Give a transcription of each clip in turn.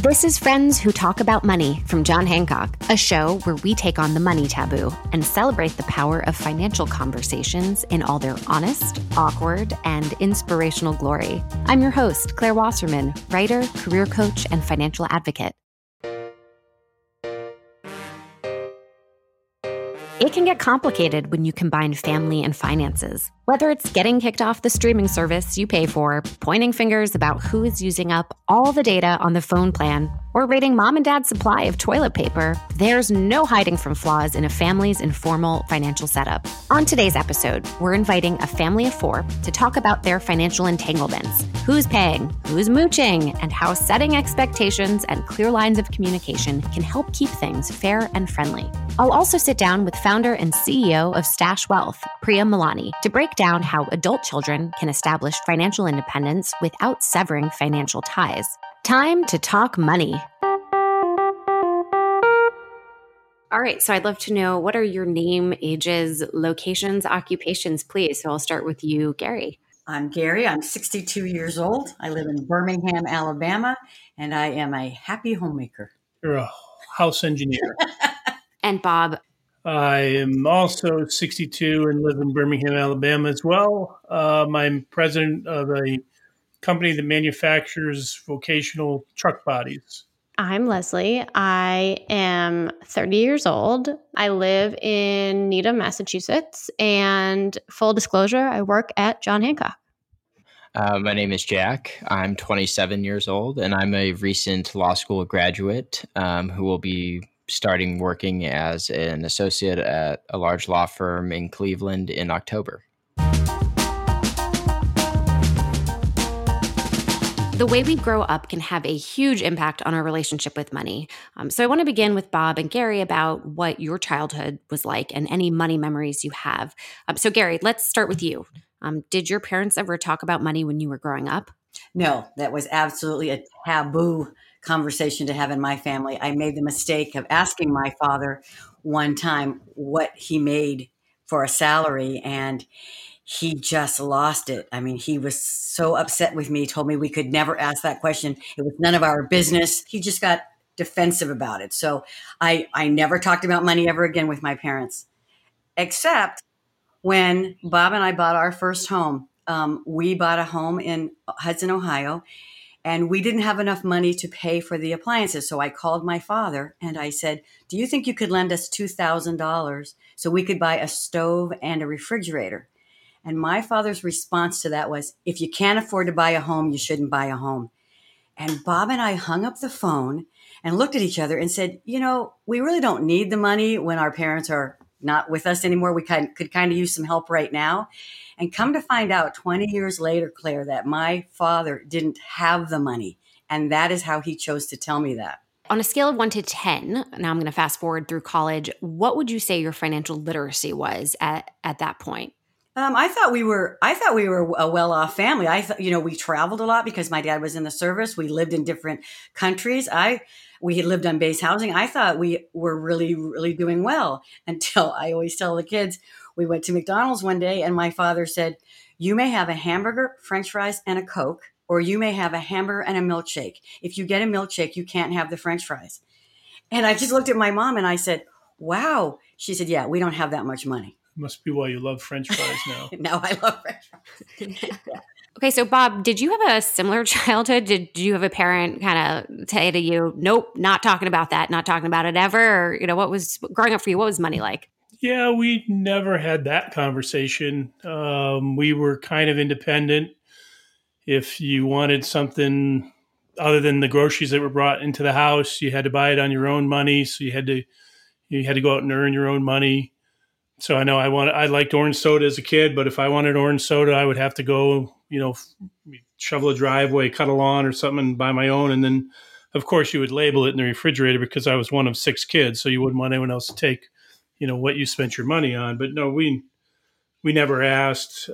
This is Friends Who Talk About Money from John Hancock, a show where we take on the money taboo and celebrate the power of financial conversations in all their honest, awkward, and inspirational glory. I'm your host, Claire Wasserman, writer, career coach, and financial advocate. It can get complicated when you combine family and finances. Whether it's getting kicked off the streaming service you pay for, pointing fingers about who is using up all the data on the phone plan, or rating mom and dad's supply of toilet paper, there's no hiding from flaws in a family's informal financial setup. On today's episode, we're inviting a family of four to talk about their financial entanglements, who's paying, who's mooching, and how setting expectations and clear lines of communication can help keep things fair and friendly. I'll also sit down with founder and CEO of Stash Wealth, Priya Milani, to break down how adult children can establish financial independence without severing financial ties. Time to talk money. All right, so I'd love to know, what are your name, ages, locations, occupations, please? So I'll start with you, Gary. I'm Gary. I'm 62 years old. I live in Birmingham, Alabama, and I am a happy homemaker. You're a house engineer. And Bob. I am also 62 and live in Birmingham, Alabama as well. I'm president of a company that manufactures vocational truck bodies. I'm Leslie. I am 30 years old. I live in Needham, Massachusetts, and full disclosure, I work at John Hancock. My name is Jack. I'm 27 years old, and I'm a recent law school graduate who will be starting working as an associate at a large law firm in Cleveland in October. The way we grow up can have a huge impact on our relationship with money. So I want to begin with Bob and Gary about what your childhood was like and any money memories you have. So Gary, let's start with you. Did your parents ever talk about money when you were growing up? No, that was absolutely a taboo conversation to have in my family. I made the mistake of asking my father one time what he made for a salary, and he just lost it. I mean, he was so upset with me, told me we could never ask that question. It was none of our business. He just got defensive about it. So I never talked about money ever again with my parents, except when Bob and I bought our first home. We bought a home in Hudson, Ohio, and we didn't have enough money to pay for the appliances. So I called my father and I said, do you think you could lend us $2,000 so we could buy a stove and a refrigerator? And my father's response to that was, if you can't afford to buy a home, you shouldn't buy a home. And Bob and I hung up the phone and looked at each other and said, you know, we really don't need the money when our parents are not with us anymore. We could kind of use some help right now. And come to find out 20 years later, Claire, that my father didn't have the money. And that is how he chose to tell me that. On a scale of 1 to 10, now I'm going to fast forward through college, what would you say your financial literacy was at that point? I thought we were a well-off family. I thought, we traveled a lot because my dad was in the service. We lived in different countries. We had lived on base housing. I thought we were really, really doing well until I always tell the kids, we went to McDonald's one day and my father said, you may have a hamburger, French fries, and a Coke, or you may have a hamburger and a milkshake. If you get a milkshake, you can't have the French fries. And I just looked at my mom and I said, wow. She said, yeah, we don't have that much money. Must be why you love French fries now. Now I love French fries. Yeah. Okay, so Bob, did you have a similar childhood? Did you have a parent kind of say to you, nope, not talking about that, not talking about it ever? Or, what was growing up for you? What was money like? Yeah, we never had that conversation. We were kind of independent. If you wanted something other than the groceries that were brought into the house, you had to buy it on your own money. So you had to go out and earn your own money. So I know I liked orange soda as a kid, but if I wanted orange soda, I would have to go, shovel a driveway, cut a lawn or something and buy my own. And then, of course, you would label it in the refrigerator because I was one of 6 kids. So you wouldn't want anyone else to take, what you spent your money on. But no, we never asked.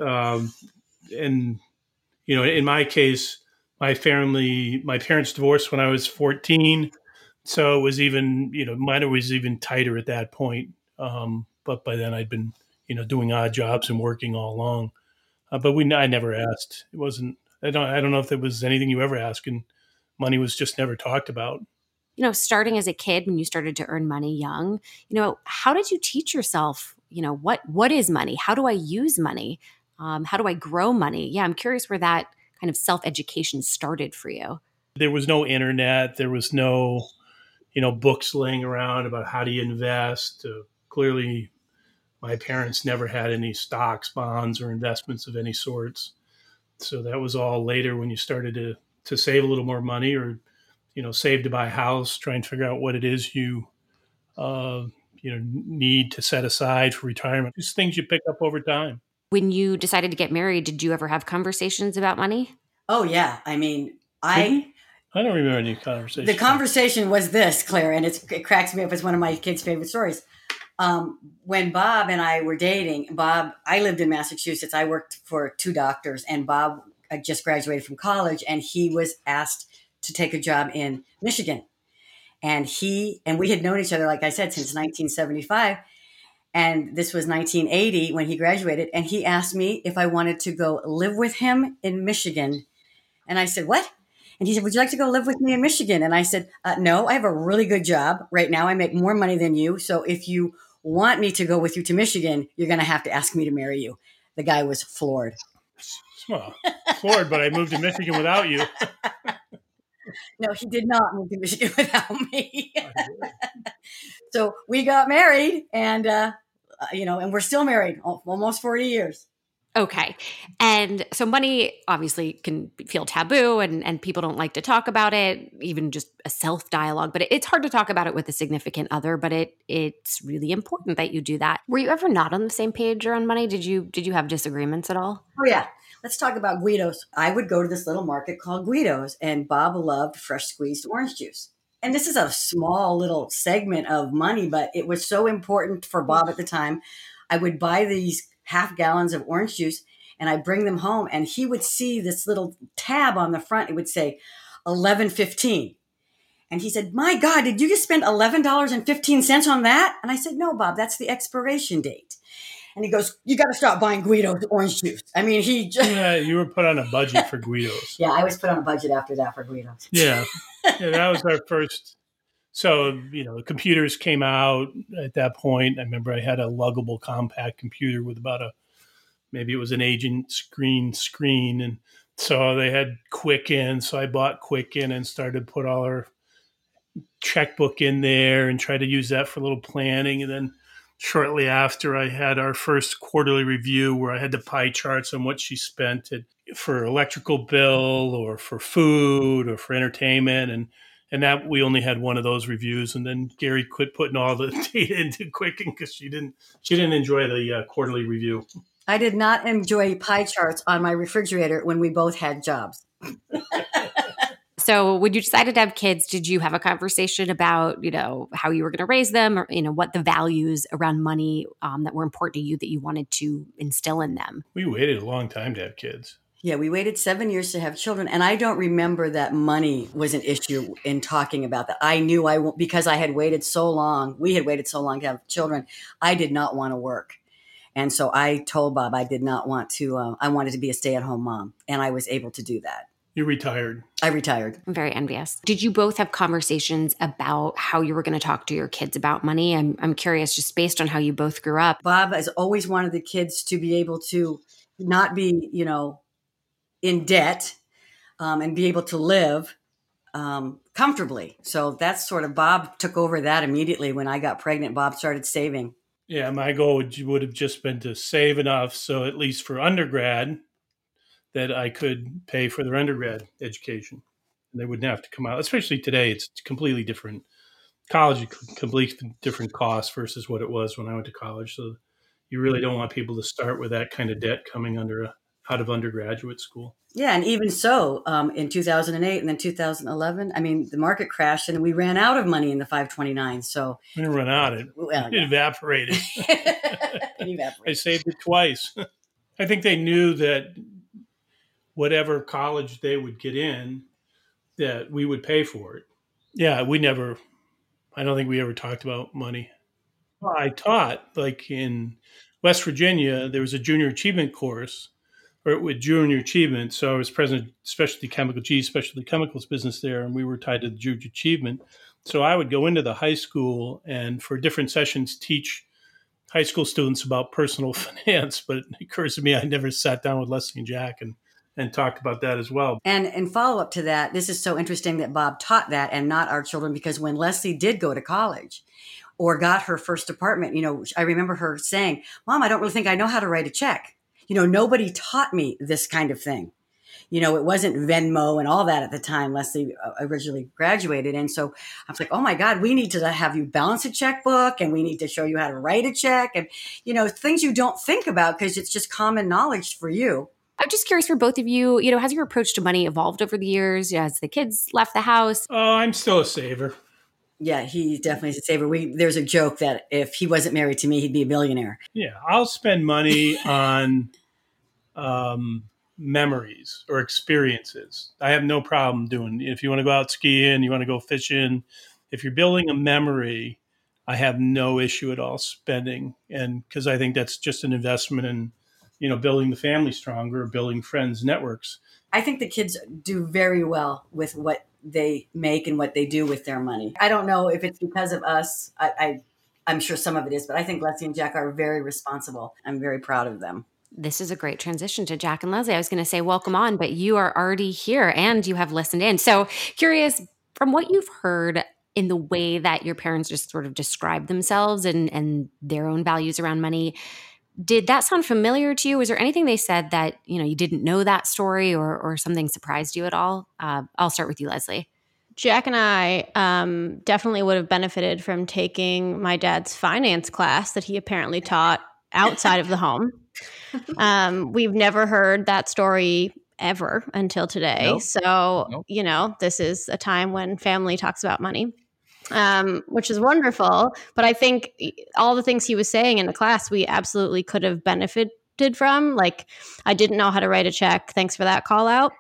In my case, my parents divorced when I was 14. So it was even, mine was even tighter at that point. But by then I'd been, doing odd jobs and working all along. But I never asked. It wasn't. I don't know if there was anything you ever asked in money was just never talked about. Starting as a kid when you started to earn money young, how did you teach yourself, what is money? How do I use money? How do I grow money? Yeah, I'm curious where that kind of self-education started for you. There was no internet. There was no, books laying around about how do you invest. Clearly, my parents never had any stocks, bonds, or investments of any sorts. So that was all later when you started to save a little more money or, save to buy a house, try and figure out what it is you need to set aside for retirement. Just things you pick up over time. When you decided to get married, did you ever have conversations about money? Oh, yeah. I mean, I don't remember any conversation. The conversation was this, Claire, and it cracks me up. It's one of my kids' favorite stories. When Bob and I were dating, I lived in Massachusetts. I worked for 2 doctors, and Bob had just graduated from college, and he was asked to take a job in Michigan. And we had known each other, like I said, since 1975. And this was 1980 when he graduated. And he asked me if I wanted to go live with him in Michigan. And I said, what? And he said, would you like to go live with me in Michigan? And I said, no, I have a really good job. Right now, I make more money than you. So if you want me to go with you to Michigan, you're going to have to ask me to marry you. The guy was floored. Well, floored, but I moved to Michigan without you. No, he did not move to Michigan without me. So we got married and we're still married almost 40 years. Okay. And so money obviously can feel taboo and people don't like to talk about it, even just a self-dialogue, but it's hard to talk about it with a significant other, but it's really important that you do that. Were you ever not on the same page around money? Did you have disagreements at all? Oh, yeah. Let's talk about Guido's. I would go to this little market called Guido's, and Bob loved fresh squeezed orange juice. And this is a small little segment of money, but it was so important for Bob at the time. I would buy these half gallons of orange juice and I'd bring them home, and he would see this little tab on the front. It would say $11.15. And he said, my God, did you just spend $11.15 on that? And I said, no, Bob, that's the expiration date. And he goes, you got to stop buying Guido's orange juice. I mean, you were put on a budget for Guido's. Yeah, I was put on a budget after that for Guido's. Yeah, that was our first. So, the computers came out at that point. I remember I had a luggable compact computer with maybe it was an agent screen. And so they had Quicken. So I bought Quicken and started to put all our checkbook in there and try to use that for a little planning. And then shortly after, I had our first quarterly review where I had the pie charts on what she spent for electrical bill or for food or for entertainment. And that we only had one of those reviews. And then Gary quit putting all the data into Quicken because she didn't enjoy the quarterly review. I did not enjoy pie charts on my refrigerator when we both had jobs. So when you decided to have kids, did you have a conversation about, how you were going to raise them or, what the values around money that were important to you that you wanted to instill in them? We waited a long time to have kids. Yeah, we waited 7 years to have children. And I don't remember that money was an issue in talking about that. I knew because I had waited so long, we had waited so long to have children, I did not want to work. And so I told Bob I did not want to, I wanted to be a stay-at-home mom. And I was able to do that. You retired. I retired. I'm very envious. Did you both have conversations about how you were going to talk to your kids about money? I'm curious, just based on how you both grew up. Bob has always wanted the kids to be able to not be, in debt and be able to live comfortably. So that's sort of, Bob took over that immediately. When I got pregnant, Bob started saving. Yeah, my goal would have just been to save enough so at least for undergrad that I could pay for their undergrad education. And they wouldn't have to come out, especially today. It's completely different. College, completely different cost versus what it was when I went to college. So you really don't want people to start with that kind of debt coming out of undergraduate school. Yeah, and even so, in 2008 and then 2011, I mean, the market crashed and we ran out of money in the 529. So we didn't run out. It evaporated. I saved it twice. I think they knew that whatever college they would get in, that we would pay for it. Yeah, I don't think we ever talked about money. Well, I taught, like in West Virginia, there was a junior achievement course or with junior achievement. So I was president of specialty chemicals business there, and we were tied to the junior achievement. So I would go into the high school and for different sessions teach high school students about personal finance. But it occurs to me I never sat down with Leslie and Jack and talked about that as well. And in follow up to that, this is so interesting that Bob taught that and not our children, because when Leslie did go to college or got her first apartment, I remember her saying, Mom, I don't really think I know how to write a check. Nobody taught me this kind of thing. It wasn't Venmo and all that at the time Leslie originally graduated. And so I was like, oh my God, we need to have you balance a checkbook, and we need to show you how to write a check, and, things you don't think about because it's just common knowledge for you. I'm just curious for both of you, has your approach to money evolved over the years as the kids left the house? Oh, I'm still a saver. Yeah, he definitely is a saver. There's a joke that if he wasn't married to me, he'd be a millionaire. Yeah, I'll spend money on memories or experiences. I have no problem doing. If you want to go out skiing, you want to go fishing, if you're building a memory, I have no issue at all spending, and because I think that's just an investment in building the family stronger, building friends networks. I think the kids do very well with what they make and what they do with their money. I don't know if it's because of us. I'm sure some of it is, but I think Leslie and Jack are very responsible. I'm very proud of them. This is a great transition to Jack and Leslie. I was going to say welcome on, but you are already here and you have listened in. So curious, from what you've heard in the way that your parents just sort of describe themselves and their own values around money, did that sound familiar to you? Was there anything they said that, you didn't know that story or something surprised you at all? I'll start with you, Leslie. Jack and I definitely would have benefited from taking my dad's finance class that he apparently taught outside of the home. We've never heard that story ever until today. Nope. So, this is a time when family talks about money, which is wonderful. But I think all the things he was saying in the class, we absolutely could have benefited from. Like, I didn't know how to write a check. Thanks for that call out.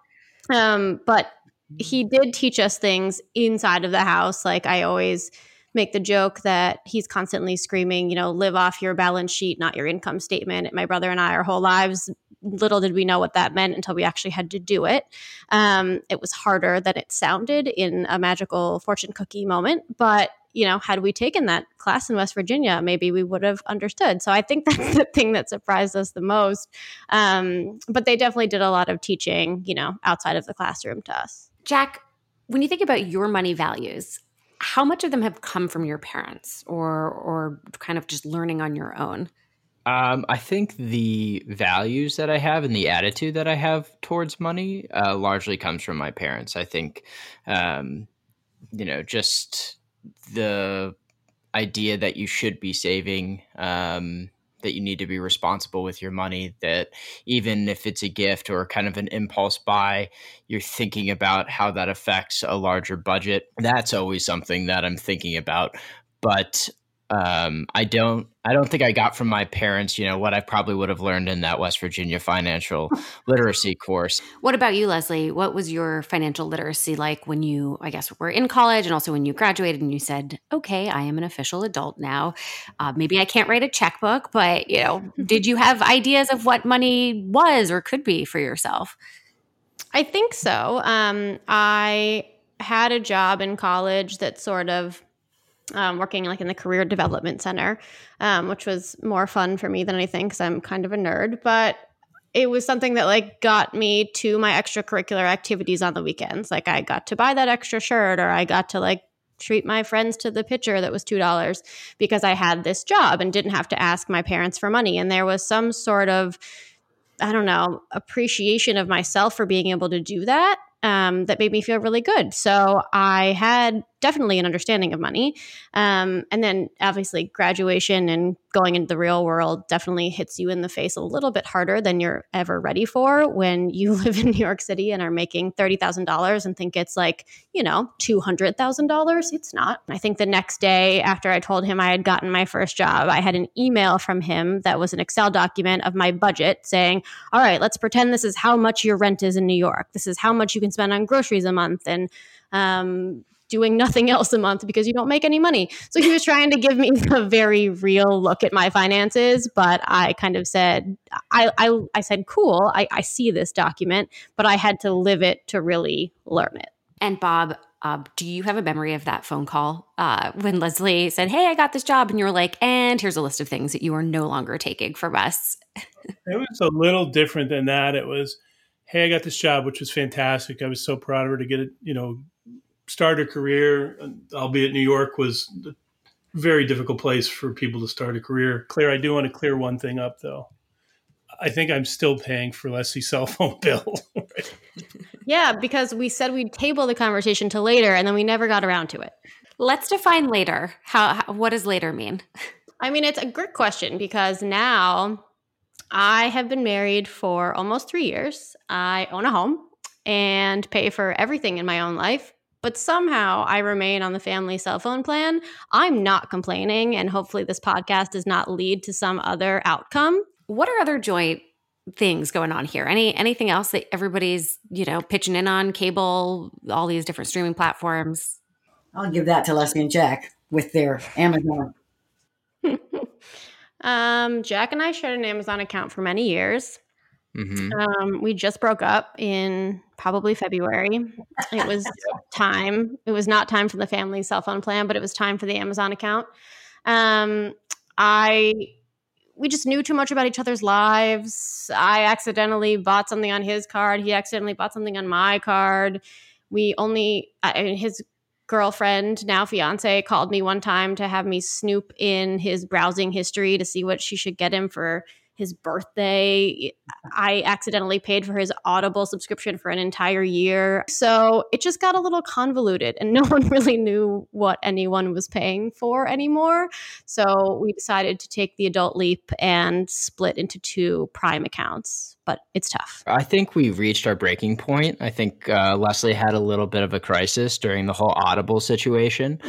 But he did teach us things inside of the house. Like, I always make the joke that he's constantly screaming, live off your balance sheet, not your income statement. My brother and I, our whole lives, little did we know what that meant until we actually had to do it. It was harder than it sounded in a magical fortune cookie moment. But, had we taken that class in West Virginia, maybe we would have understood. So I think that's the thing that surprised us the most. But they definitely did a lot of teaching, outside of the classroom to us. Jack, when you think about your money values, how much of them have come from your parents or kind of just learning on your own? I think the values that I have and the attitude that I have towards money largely comes from my parents. I think, just the idea that you should be saving, that you need to be responsible with your money, that even if it's a gift or kind of an impulse buy, you're thinking about how that affects a larger budget. That's always something that I'm thinking about. But I don't think I got from my parents, what I probably would have learned in that West Virginia financial literacy course. What about you, Leslie? What was your financial literacy like when you, I guess, were in college and also when you graduated and you said, okay, I am an official adult now. Maybe I can't write a checkbook, but, did you have ideas of what money was or could be for yourself? I think so. I had a job in college that sort of working like in the Career Development Center, which was more fun for me than anything because I'm kind of a nerd. But it was something that got me to my extracurricular activities on the weekends. Like, I got to buy that extra shirt, or I got to treat my friends to the pitcher that was $2 because I had this job and didn't have to ask my parents for money. And there was some sort of, appreciation of myself for being able to do that. That made me feel really good. So I had definitely an understanding of money. And then obviously graduation and going into the real world definitely hits you in the face a little bit harder than you're ever ready for when you live in New York City and are making $30,000 and think it's $200,000. It's not. I think the next day after I told him I had gotten my first job, I had an email from him that was an Excel document of my budget saying, all right, let's pretend this is how much your rent is in New York. This is how much you can spend on groceries a month. And doing nothing else a month because you don't make any money. So he was trying to give me a very real look at my finances, but I kind of said, I said, cool, I see this document, but I had to live it to really learn it. And Bob, do you have a memory of that phone call when Leslie said, hey, I got this job, and you were like, and here's a list of things that you are no longer taking from us? It was a little different than that. It was, hey, I got this job, which was fantastic. I was so proud of her to get it, start a career, albeit New York was a very difficult place for people to start a career. Claire, I do want to clear one thing up, though. I think I'm still paying for Leslie's cell phone bill. Right? Yeah, because we said we'd table the conversation till later, and then we never got around to it. Let's define later. What does later mean? I mean, it's a great question because now I have been married for almost 3 years. I own a home and pay for everything in my own life, but somehow I remain on the family cell phone plan. I'm not complaining, and hopefully this podcast does not lead to some other outcome. What are other joint things going on here? Anything else that everybody's, pitching in on? Cable, all these different streaming platforms? I'll give that to Leslie and Jack with their Amazon. Jack and I shared an Amazon account for many years. Mm-hmm. We just broke up in probably February. It was time. It was not time for the family cell phone plan, but it was time for the Amazon account. We just knew too much about each other's lives. I accidentally bought something on his card. He accidentally bought something on my card. His girlfriend, now fiance, called me one time to have me snoop in his browsing history to see what she should get him for his birthday. I accidentally paid for his Audible subscription for an entire year. So it just got a little convoluted and no one really knew what anyone was paying for anymore. So we decided to take the adult leap and split into 2 Prime accounts. But it's tough. I think we reached our breaking point. I think Leslie had a little bit of a crisis during the whole Audible situation.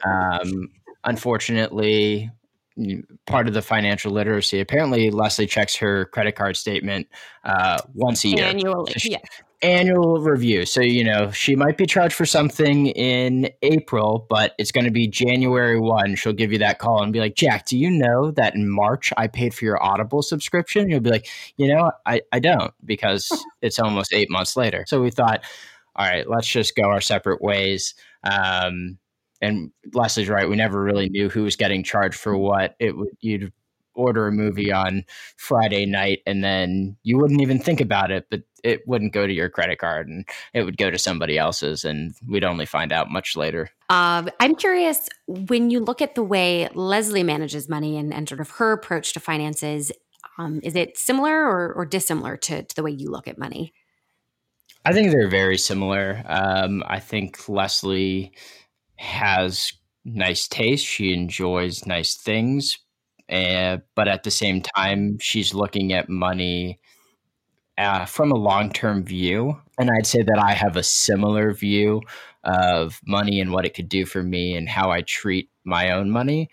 Unfortunately, part of the financial literacy, apparently Leslie checks her credit card statement once a year. Annually, so yeah. Annual review. So, she might be charged for something in April, but it's going to be January 1. She'll give you that call and be like, Jack, do you know that in March I paid for your Audible subscription? You'll be like, I don't, because it's almost 8 months later. So we thought, all right, let's just go our separate ways. And Leslie's right. We never really knew who was getting charged for what. You'd order a movie on Friday night and then you wouldn't even think about it, but it wouldn't go to your credit card and it would go to somebody else's, and we'd only find out much later. I'm curious, when you look at the way Leslie manages money and sort of her approach to finances, is it similar or dissimilar to the way you look at money? I think they're very similar. I think Leslie has nice taste. She enjoys nice things. But at the same time, she's looking at money from a long-term view. And I'd say that I have a similar view of money and what it could do for me and how I treat my own money.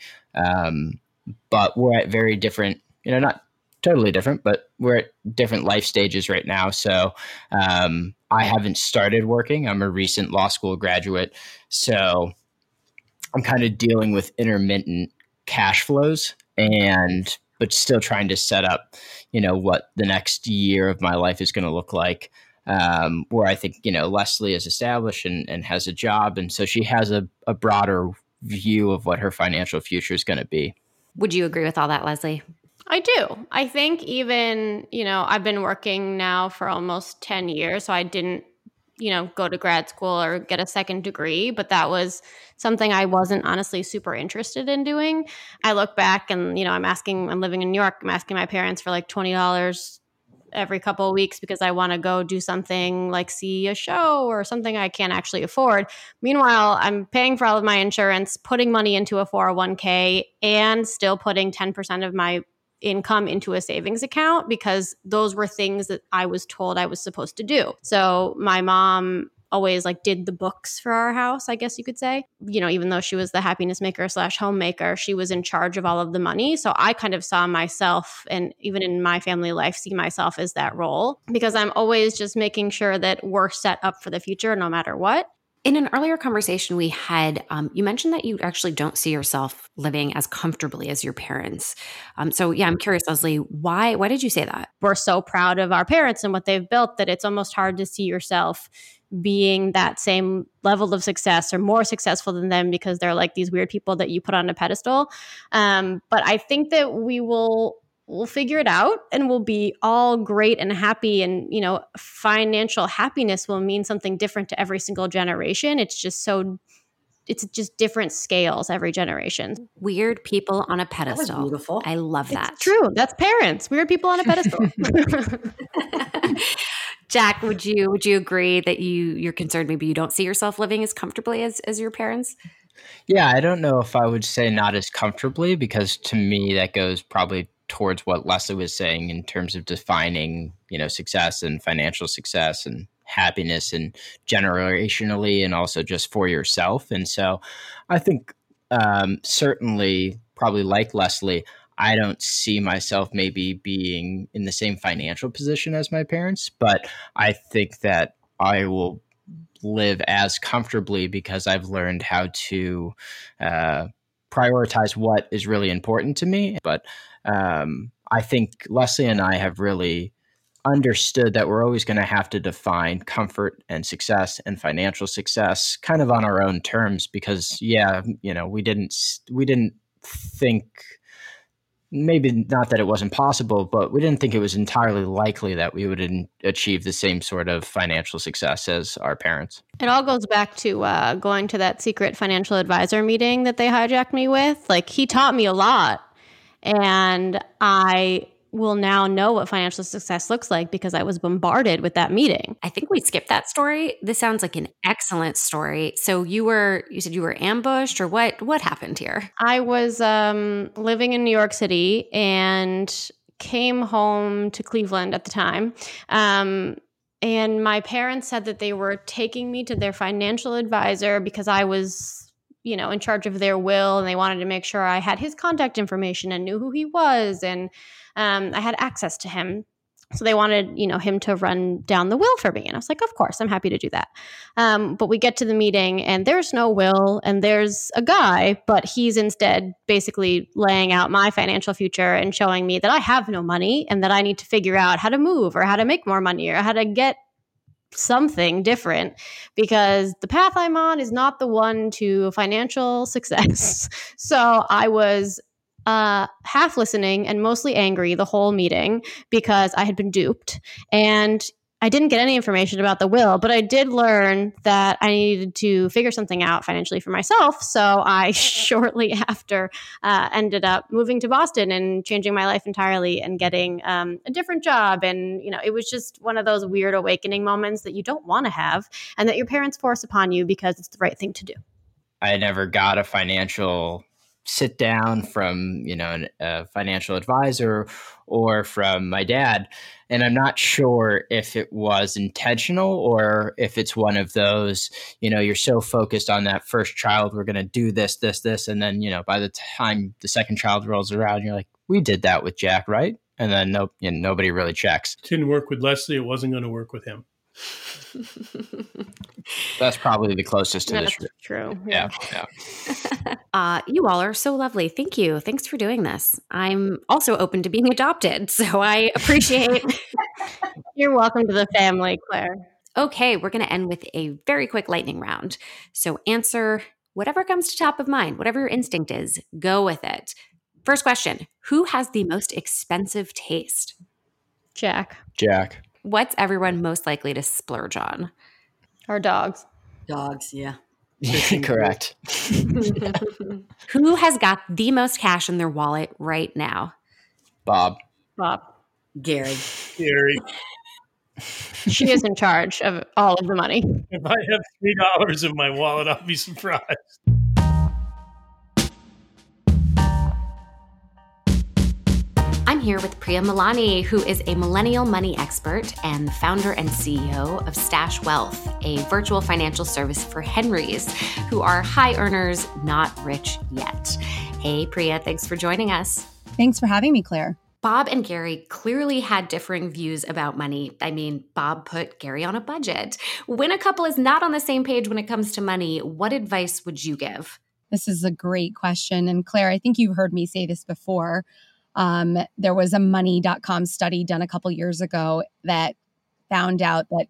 But we're at very different, not totally different, but we're at different life stages right now. So I haven't started working. I'm a recent law school graduate. So I'm kind of dealing with intermittent cash flows but still trying to set up, what the next year of my life is going to look like. Where I think, Leslie is established and has a job. And so she has a broader view of what her financial future is going to be. Would you agree with all that, Leslie? I do. I think even, I've been working now for almost 10 years, so I didn't, go to grad school or get a second degree, but that was something I wasn't honestly super interested in doing. I look back and, I'm living in New York, I'm asking my parents for like $20 every couple of weeks because I want to go do something like see a show or something I can't actually afford. Meanwhile, I'm paying for all of my insurance, putting money into a 401k, and still putting 10% of my income into a savings account because those were things that I was told I was supposed to do. So my mom always did the books for our house, I guess you could say. Even though she was the happiness maker / homemaker, she was in charge of all of the money. So I kind of saw myself, and even in my family life, see myself as that role because I'm always just making sure that we're set up for the future no matter what. In an earlier conversation we had, you mentioned that you actually don't see yourself living as comfortably as your parents. So I'm curious, Leslie, why did you say that? We're so proud of our parents and what they've built that it's almost hard to see yourself being that same level of success or more successful than them because they're like these weird people that you put on a pedestal. But I think that we'll figure it out and we'll be all great and happy. And, financial happiness will mean something different to every single generation. It's just different scales every generation. Weird people on a pedestal. That was beautiful. I love that. It's true. That's parents. Weird people on a pedestal. Jack, would you agree that you're concerned maybe you don't see yourself living as comfortably as your parents? Yeah, I don't know if I would say not as comfortably, because to me that goes probably towards what Leslie was saying in terms of defining, success and financial success and happiness and generationally and also just for yourself. And so I think certainly probably like Leslie, I don't see myself maybe being in the same financial position as my parents, but I think that I will live as comfortably because I've learned how to prioritize what is really important to me. But I think Leslie and I have really understood that we're always going to have to define comfort and success and financial success kind of on our own terms because, we didn't think, maybe not that it wasn't possible, but we didn't think it was entirely likely that we would achieve the same sort of financial success as our parents. It all goes back to going to that secret financial advisor meeting that they hijacked me with. Like, he taught me a lot, and I will now know what financial success looks like because I was bombarded with that meeting. I think we skipped that story. This sounds like an excellent story. So you said you were ambushed, or what happened here? I was living in New York City and came home to Cleveland at the time. And my parents said that they were taking me to their financial advisor because I was in charge of their will, and they wanted to make sure I had his contact information and knew who he was, and I had access to him. So they wanted, him to run down the will for me. And I was like, of course, I'm happy to do that. But we get to the meeting and there's no will and there's a guy, but he's instead basically laying out my financial future and showing me that I have no money and that I need to figure out how to move or how to make more money or how to get something different because the path I'm on is not the one to financial success. So I was half listening and mostly angry the whole meeting because I had been duped, and I didn't get any information about the will, but I did learn that I needed to figure something out financially for myself. So I shortly after ended up moving to Boston and changing my life entirely and getting a different job. And, it was just one of those weird awakening moments that you don't want to have and that your parents force upon you because it's the right thing to do. I never got a financial sit down from, a financial advisor or from my dad. And I'm not sure if it was intentional or if it's one of those, you're so focused on that first child, we're going to do this. And then, by the time the second child rolls around, you're like, we did that with Jack, right? And then nobody really checks. Didn't work with Leslie. It wasn't going to work with him. That's probably the closest to That's this. True. Yeah. You all are so lovely. Thank you. Thanks for doing this. I'm also open to being adopted, so I appreciate. You're welcome to the family, Claire. Okay, we're going to end with a very quick lightning round. So answer whatever comes to top of mind, whatever your instinct is, go with it. First question, who has the most expensive taste? Jack. What's everyone most likely to splurge on? Our dogs. Dogs, yeah. Correct. Who has got the most cash in their wallet right now? Bob. Gary. She is in charge of all of the money. If I have $3 in my wallet, I'll be surprised. I'm here with Priya Malani, who is a millennial money expert and founder and CEO of Stash Wealth, a virtual financial service for Henrys, who are high earners, not rich yet. Hey, Priya, thanks for joining us. Thanks for having me, Claire. Bob and Gary clearly had differing views about money. I mean, Bob put Gary on a budget. When a couple is not on the same page when it comes to money, what advice would you give? This is a great question. And Claire, I think you've heard me say this before. There was a money.com study done a couple years ago that found out that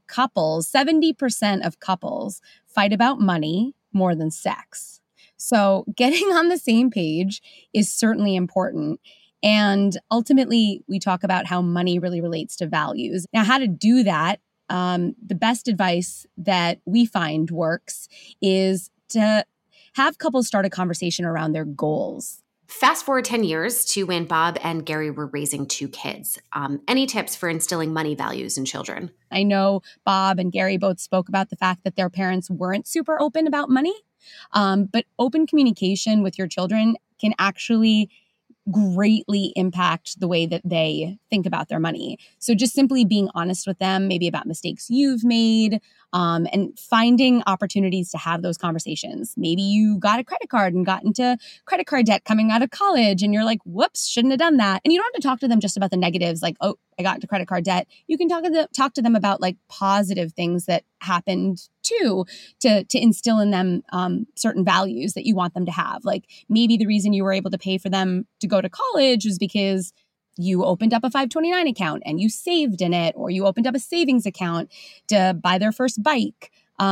70% of couples fight about money more than sex. So getting on the same page is certainly important. And ultimately, we talk about how money really relates to values. Now, how to do that, the best advice that we find works is to have couples start a conversation around their goals. Fast forward 10 years to when Bob and Gary were raising 2 kids. Any tips for instilling money values in children? I know Bob and Gary both spoke about the fact that their parents weren't super open about money, but open communication with your children can actually greatly impact the way that they think about their money. So just simply being honest with them, maybe about mistakes you've made, and finding opportunities to have those conversations. Maybe you got a credit card and got into credit card debt coming out of college and you're like, whoops, shouldn't have done that. And you don't have to talk to them just about the negatives, like, oh, I got into credit card debt. You can talk to them about like positive things that happened too, to instill in them certain values that you want them to have. Like maybe the reason you were able to pay for them to go to college was because you opened up a 529 account and you saved in it, or you opened up a savings account to buy their first bike.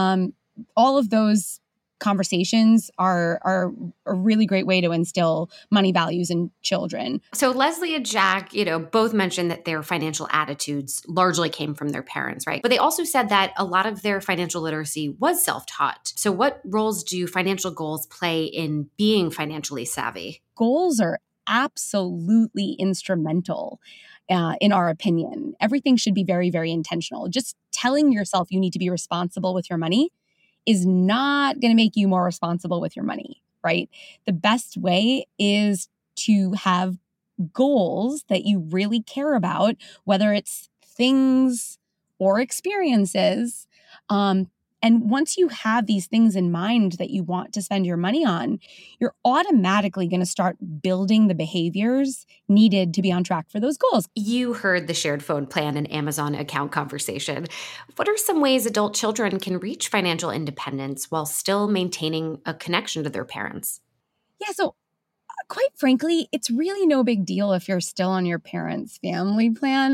All of those conversations are a really great way to instill money values in children. So Leslie and Jack, both mentioned that their financial attitudes largely came from their parents, right? But they also said that a lot of their financial literacy was self-taught. So what roles do financial goals play in being financially savvy? Goals are absolutely instrumental, in our opinion. Everything should be very, very intentional. Just telling yourself you need to be responsible with your money is not going to make you more responsible with your money, right? The best way is to have goals that you really care about, whether it's things or experiences. And once you have these things in mind that you want to spend your money on, you're automatically going to start building the behaviors needed to be on track for those goals. You heard the shared phone plan and Amazon account conversation. What are some ways adult children can reach financial independence while still maintaining a connection to their parents? Yeah, so quite frankly, it's really no big deal if you're still on your parents' family plan.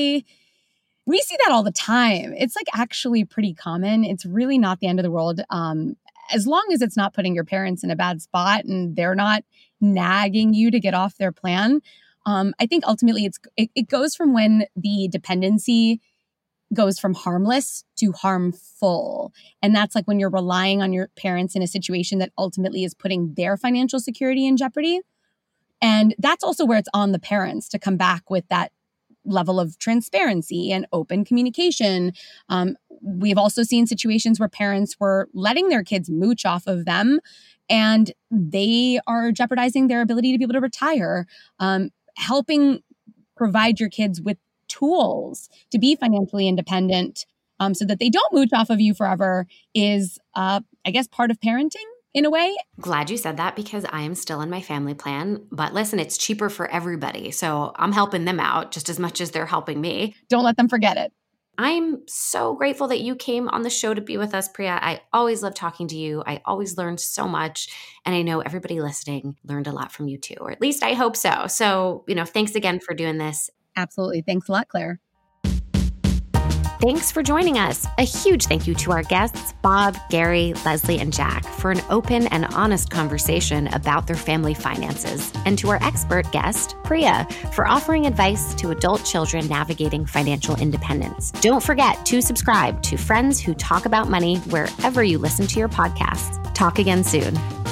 We see that all the time. It's like actually pretty common. It's really not the end of the world. As long as it's not putting your parents in a bad spot and they're not nagging you to get off their plan. I think ultimately it goes from when the dependency goes from harmless to harmful. And that's like when you're relying on your parents in a situation that ultimately is putting their financial security in jeopardy. And that's also where it's on the parents to come back with that level of transparency and open communication. We've also seen situations where parents were letting their kids mooch off of them and they are jeopardizing their ability to be able to retire. Helping provide your kids with tools to be financially independent so that they don't mooch off of you forever is, I guess, part of parenting. In a way. Glad you said that because I am still in my family plan. But listen, it's cheaper for everybody. So I'm helping them out just as much as they're helping me. Don't let them forget it. I'm so grateful that you came on the show to be with us, Priya. I always love talking to you. I always learned so much. And I know everybody listening learned a lot from you too, or at least I hope so. So, thanks again for doing this. Absolutely. Thanks a lot, Claire. Thanks for joining us. A huge thank you to our guests, Bob, Gary, Leslie, and Jack, for an open and honest conversation about their family finances, and to our expert guest, Priya, for offering advice to adult children navigating financial independence. Don't forget to subscribe to Friends Who Talk About Money wherever you listen to your podcasts. Talk again soon.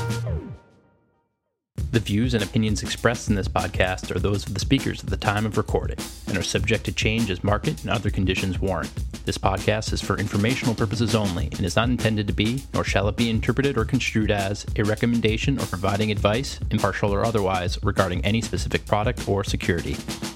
The views and opinions expressed in this podcast are those of the speakers at the time of recording and are subject to change as market and other conditions warrant. This podcast is for informational purposes only and is not intended to be, nor shall it be interpreted or construed as, a recommendation or providing advice, impartial or otherwise, regarding any specific product or security.